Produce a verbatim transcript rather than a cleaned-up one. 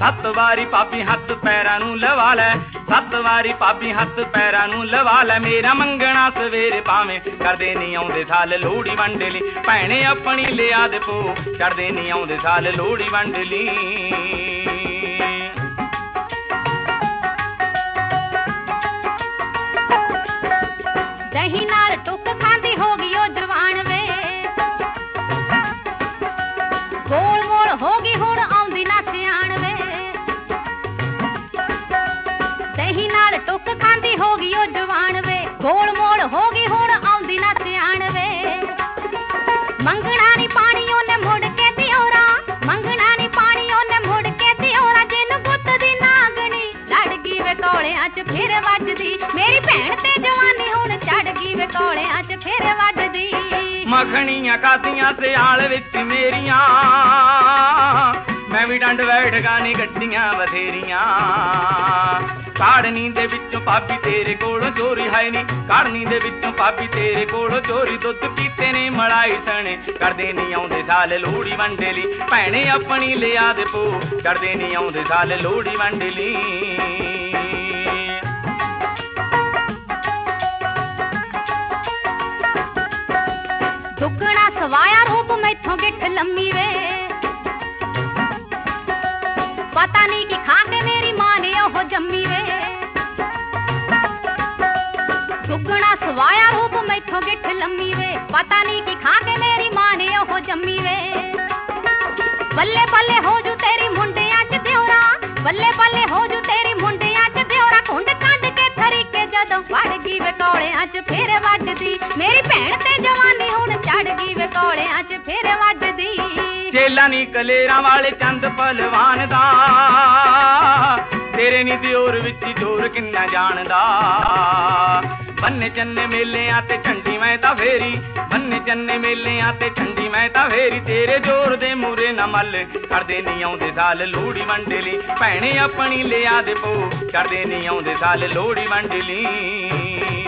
सत वारी भाभी हथ पैरां नूं लवा लै, सत वारी भाभी हथ पैरां नूं लवा लै। मेरा मंगना सवेरे भावें करदे नहीं आउंदे साल लोहड़ी वंड लई, भैणे अपनी लिया दे पो चढ़दे नहीं आउंदे साल लोहड़ी वंड लई। दही नाल टुक खांदी हो गई ओ जवान वे, गोल मोल हो गई हुण आउंदी ना सियाण वे। दही नाल टुक खांदी हो गई ओ जवान वे, गोल मोल हो गई हुण आउंदी ना सियाण वे। मंगना नी पानी ओने मुड़ के दियोरा, मंगना नी पानी ओने मुड़ के दियोरा। जिन पुत दी नागनी लड़ गई वे कोलियां च फिर वजदी, मेरी भैण ते जवानी हुण चढ़ गई वे कोलियां च फिर वजदी। मखणियां कादियां सियाल विच मेरियां, मैं भी डंड बैठ गाने गड्डियां बथेरियां। काड़नी दे विचों भाभी तेरे कोलों चोरी है नी, काड़नी दे विचों भाभी तेरे कोलों चोरी। दुध पीते ने मलाई सने करदे नहीं आउंदे साल लोहड़ी वंड लई, भैणे अपनी लिया दे पो चढ़दे नहीं आउंदे साल लोहड़ी वंड लई। दुगना सवाया रूप मैथों गिठ लम्मी वे, पता नहीं कि खा के मेरी मां ने ओह जम्मी वे। दुगना सवाया रूप मैथों गिठ लम्मी वे, पता नहीं कि खा के मेरी मां ने ओह जम्मी वे। बल्ले बल्ले हो जू तेरी मुंडियां च दियोरा, बल्ले बल्ले हो जू तेरी मुंडियां च दियोरा। कुंड कंड के थरीके जदों वड़ गई वे कोलियां च फिर वजदी, मेरी भैण ते जवानी हुण चढ़ गई वे कोलियां च फिर वजदी। चेला नी कलेरां वाले चंद पहलवान दा, तेरे नी दियोर विच जोर किन्ना जानदा। बन्ने चन्ने मेलियां ते झंडी मैं तां फेरी, बन्ने चन्ने मेलियां ते झंडी मैं तां फेरी। तेरे जोर दे मूरे ना मल करदे नहीं आउंदे साल लोहड़ी वंड लई, भैणे अपनी लिया दे पो चढ़दे नहीं आउंदे साल लोहड़ी वंड लई।